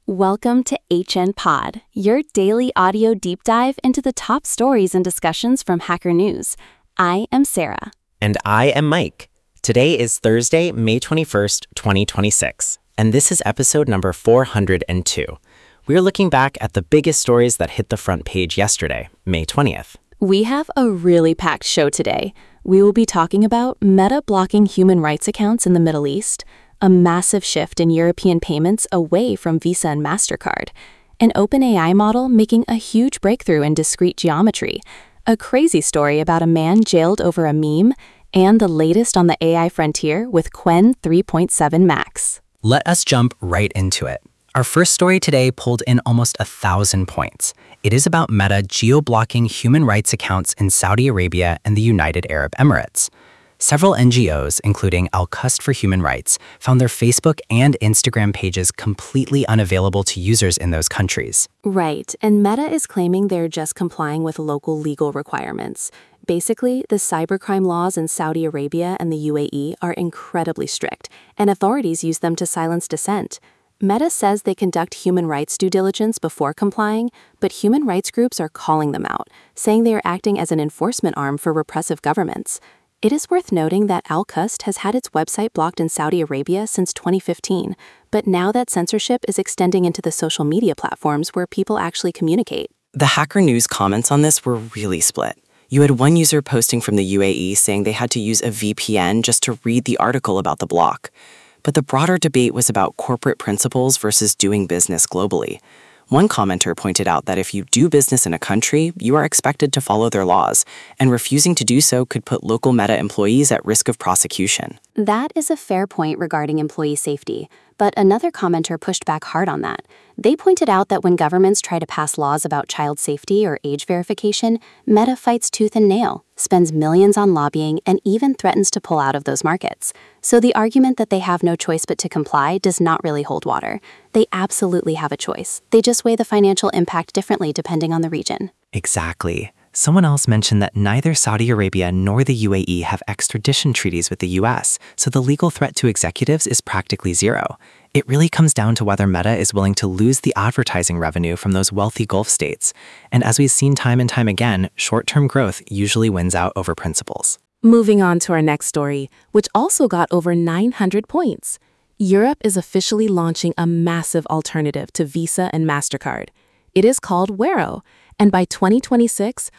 Welcome to HN Pod, your daily audio deep dive into the top stories and discussions from Hacker News. I am Sarah. And I am Mike. Today is Thursday, May 21st, 2026, and this is episode number 402. We're looking back at the biggest stories that hit the front page yesterday, May 20th. We have a really packed show today. We will be talking about Meta blocking human rights accounts in the Middle East, a massive shift in European payments away from Visa and MasterCard, an OpenAI model making a huge breakthrough in discrete geometry, a crazy story about a man jailed over a meme, and the latest on the AI frontier with Qwen 3.7 Max. Let us jump right into it. Our first story today pulled in almost 1,000 points. It is about Meta geo-blocking human rights accounts in Saudi Arabia and the United Arab Emirates. Several NGOs, including Al-Qasd for Human Rights, found their Facebook and Instagram pages completely unavailable to users in those countries. Right, and Meta is claiming they're just complying with local legal requirements. Basically, the cybercrime laws in Saudi Arabia and the UAE are incredibly strict, and authorities use them to silence dissent. Meta says they conduct human rights due diligence before complying, but human rights groups are calling them out, saying they are acting as an enforcement arm for repressive governments. It is worth noting that Al-Qasd has had its website blocked in Saudi Arabia since 2015, but now that censorship is extending into the social media platforms where people actually communicate. The Hacker News comments on this were really split. You had one user posting from the UAE saying they had to use a VPN just to read the article about the block. But the broader debate was about corporate principles versus doing business globally. One commenter pointed out that if you do business in a country, you are expected to follow their laws, and refusing to do so could put local Meta employees at risk of prosecution. That is a fair point regarding employee safety, but another commenter pushed back hard on that. They pointed out that when governments try to pass laws about child safety or age verification, Meta fights tooth and nail, spends millions on lobbying, and even threatens to pull out of those markets. So the argument that they have no choice but to comply does not really hold water. They absolutely have a choice. They just weigh the financial impact differently depending on the region. Exactly. Someone else mentioned that neither Saudi Arabia nor the UAE have extradition treaties with the US, so the legal threat to executives is practically zero. It really comes down to whether Meta is willing to lose the advertising revenue from those wealthy Gulf states. And as we've seen time and time again, short-term growth usually wins out over principles. Moving on to our next story, which also got over 900 points. Europe is officially launching a massive alternative to Visa and MasterCard. It is called Wero, and by 2026,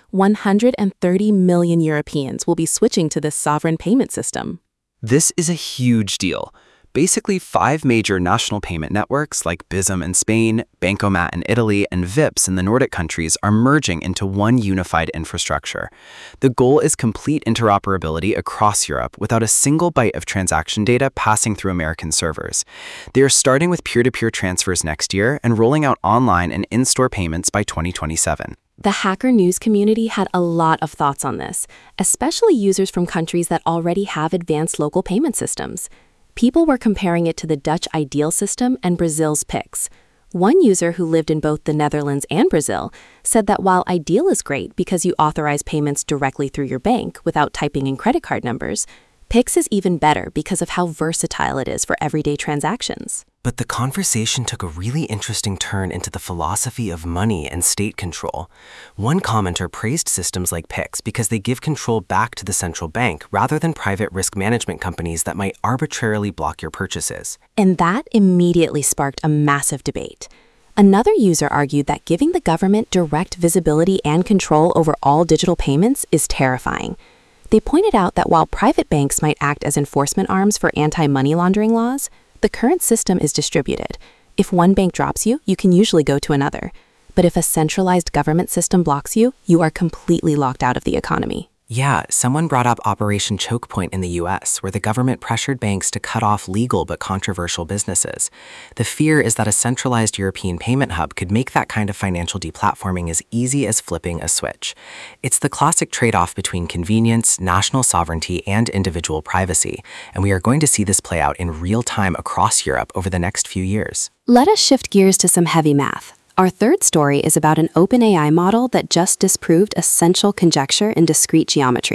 130 million Europeans will be switching to this sovereign payment system. This is a huge deal. Basically, 5 major national payment networks like Bizum in Spain, Bancomat in Italy, and Vipps in the Nordic countries are merging into one unified infrastructure. The goal is complete interoperability across Europe without a single byte of transaction data passing through American servers. They are starting with peer-to-peer transfers next year and rolling out online and in-store payments by 2027. The Hacker News community had a lot of thoughts on this, especially users from countries that already have advanced local payment systems. People were comparing it to the Dutch Ideal system and Brazil's Pix. One user who lived in both the Netherlands and Brazil said that while Ideal is great because you authorize payments directly through your bank without typing in credit card numbers, Pix is even better because of how versatile it is for everyday transactions. But the conversation took a really interesting turn into the philosophy of money and state control. One commenter praised systems like Pix because they give control back to the central bank rather than private risk management companies that might arbitrarily block your purchases. And that immediately sparked a massive debate. Another user argued that giving the government direct visibility and control over all digital payments is terrifying. They pointed out that while private banks might act as enforcement arms for anti-money laundering laws, the current system is distributed. If one bank drops you, you can usually go to another. But if a centralized government system blocks you, you are completely locked out of the economy. Yeah, someone brought up Operation Choke Point in the US, where the government pressured banks to cut off legal but controversial businesses. The fear is that a centralized European payment hub could make that kind of financial deplatforming as easy as flipping a switch. It's the classic trade-off between convenience, national sovereignty, and individual privacy, and we are going to see this play out in real time across Europe over the next few years. Let us shift gears to some heavy math. Our third story is about an OpenAI model that just disproved essential conjecture in discrete geometry.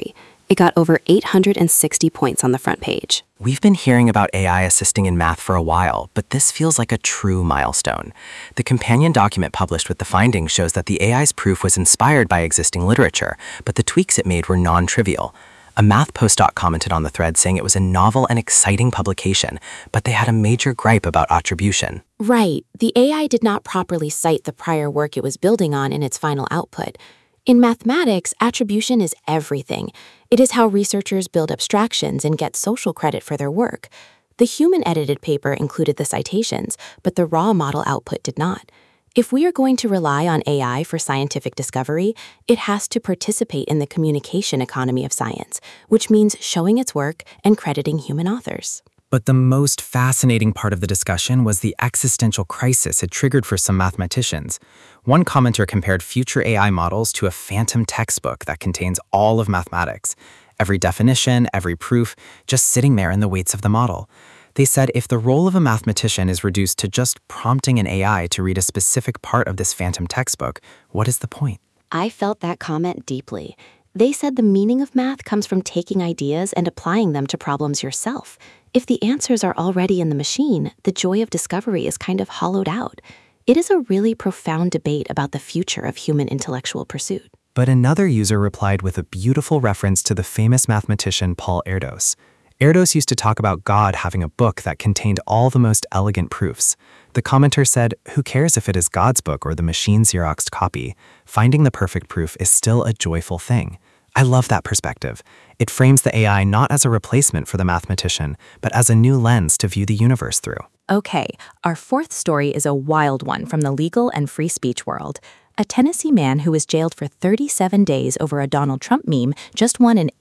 It got over 860 points on the front page. We've been hearing about AI assisting in math for a while, but this feels like a true milestone. The companion document published with the findings shows that the AI's proof was inspired by existing literature, but the tweaks it made were non-trivial. A math postdoc commented on the thread saying it was a novel and exciting publication, but they had a major gripe about attribution. Right, the AI did not properly cite the prior work it was building on in its final output. In mathematics, attribution is everything. It is how researchers build abstractions and get social credit for their work. The human-edited paper included the citations, but the raw model output did not. If we are going to rely on AI for scientific discovery, it has to participate in the communication economy of science, which means showing its work and crediting human authors. But the most fascinating part of the discussion was the existential crisis it triggered for some mathematicians. One commenter compared future AI models to a phantom textbook that contains all of mathematics. Every definition, every proof, just sitting there in the weights of the model. They said if the role of a mathematician is reduced to just prompting an AI to read a specific part of this phantom textbook, what is the point? I felt that comment deeply. They said the meaning of math comes from taking ideas and applying them to problems yourself. If the answers are already in the machine, the joy of discovery is kind of hollowed out. It is a really profound debate about the future of human intellectual pursuit. But another user replied with a beautiful reference to the famous mathematician Paul Erdos. Erdos used to talk about God having a book that contained all the most elegant proofs. The commenter said, who cares if it is God's book or the machine's Xeroxed copy? Finding the perfect proof is still a joyful thing. I love that perspective. It frames the AI not as a replacement for the mathematician, but as a new lens to view the universe through. Okay, our fourth story is a wild one from the legal and free speech world. A Tennessee man who was jailed for 37 days over a Donald Trump meme just won an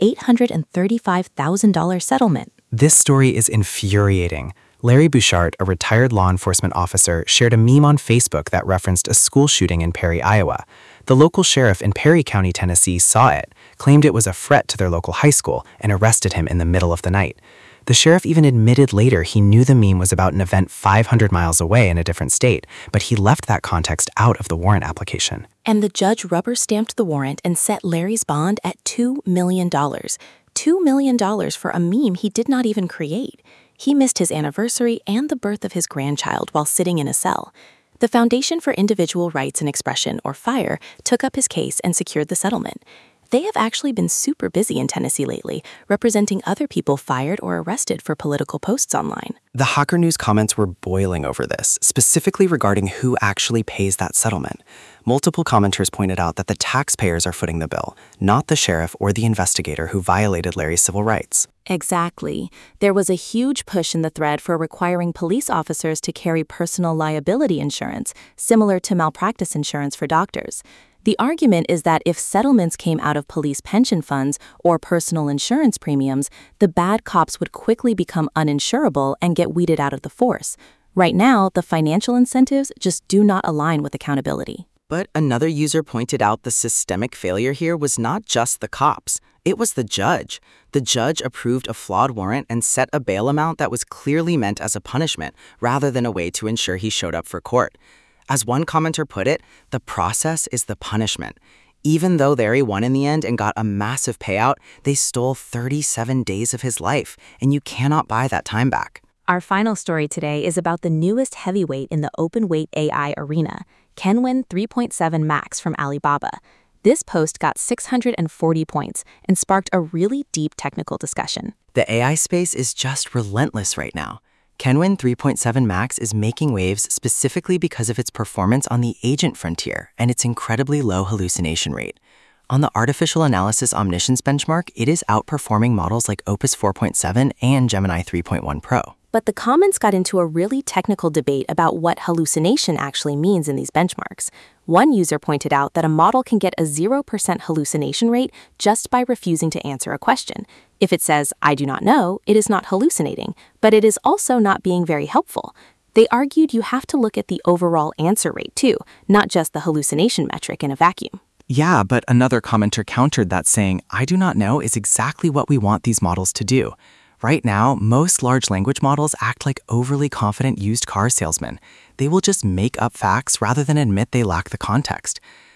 $835,000 settlement. This story is infuriating. Larry Bouchard, a retired law enforcement officer, shared a meme on Facebook that referenced a school shooting in Perry, Iowa. The local sheriff in Perry County, Tennessee, saw it, claimed it was a threat to their local high school, and arrested him in the middle of the night. The sheriff even admitted later he knew the meme was about an event 500 miles away in a different state, but he left that context out of the warrant application. And the judge rubber-stamped the warrant and set Larry's bond at $2 million. $2 million for a meme he did not even create. He missed his anniversary and the birth of his grandchild while sitting in a cell. The Foundation for Individual Rights and Expression, or FIRE, took up his case and secured the settlement. They have actually been super busy in Tennessee lately, representing other people fired or arrested for political posts online. The Hacker News comments were boiling over this, specifically regarding who actually pays that settlement. Multiple commenters pointed out that the taxpayers are footing the bill, not the sheriff or the investigator who violated Larry's civil rights. Exactly. There was a huge push in the thread for requiring police officers to carry personal liability insurance, similar to malpractice insurance for doctors. The argument is that if settlements came out of police pension funds or personal insurance premiums, the bad cops would quickly become uninsurable and get weeded out of the force. Right now, the financial incentives just do not align with accountability. But another user pointed out the systemic failure here was not just the cops. It was the judge. The judge approved a flawed warrant and set a bail amount that was clearly meant as a punishment, rather than a way to ensure he showed up for court. As one commenter put it, the process is the punishment. Even though Larry won in the end and got a massive payout, they stole 37 days of his life, and you cannot buy that time back. Our final story today is about the newest heavyweight in the open-weight AI arena, Kenwen 3.7 Max from Alibaba. This post got 640 points and sparked a really deep technical discussion. The AI space is just relentless right now. Kenwen 3.7 Max is making waves specifically because of its performance on the agent frontier and its incredibly low hallucination rate. On the Artificial Analysis Omniscience benchmark, it is outperforming models like Opus 4.7 and Gemini 3.1 Pro. But the comments got into a really technical debate about what hallucination actually means in these benchmarks. One user pointed out that a model can get a 0% hallucination rate just by refusing to answer a question. If it says, "I do not know," it is not hallucinating, but it is also not being very helpful. They argued you have to look at the overall answer rate too, not just the hallucination metric in a vacuum. Yeah, but another commenter countered that saying, "I do not know" is exactly what we want these models to do. Right now, most large language models act like overly confident used car salesmen. They will just make up facts rather than admit they lack the context.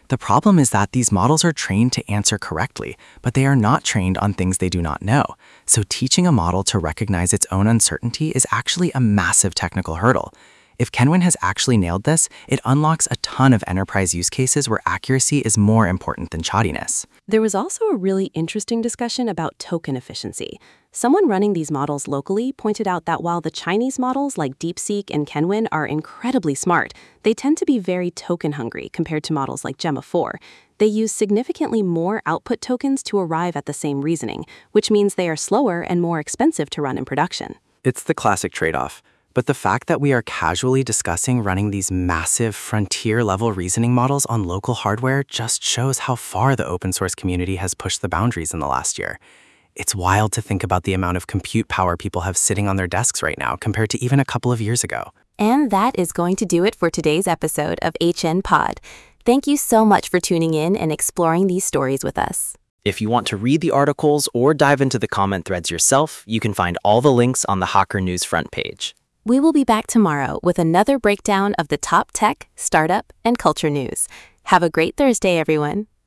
The problem is that these models are trained to answer correctly, but they are not trained on things they do not know. So teaching a model to recognize its own uncertainty is actually a massive technical hurdle. If Kenwin has actually nailed this, it unlocks a ton of enterprise use cases where accuracy is more important than chattiness. There was also a really interesting discussion about token efficiency. Someone running these models locally pointed out that while the Chinese models like DeepSeek and Kenwin are incredibly smart, they tend to be very token hungry compared to models like Gemma 4. They use significantly more output tokens to arrive at the same reasoning, which means they are slower and more expensive to run in production. It's the classic trade-off. But the fact that we are casually discussing running these massive frontier-level reasoning models on local hardware just shows how far the open source community has pushed the boundaries in the last year. It's wild to think about the amount of compute power people have sitting on their desks right now compared to even a couple of years ago. And that is going to do it for today's episode of HN Pod. Thank you so much for tuning in and exploring these stories with us. If you want to read the articles or dive into the comment threads yourself, you can find all the links on the Hacker News front page. We will be back tomorrow with another breakdown of the top tech, startup, and culture news. Have a great Thursday, everyone.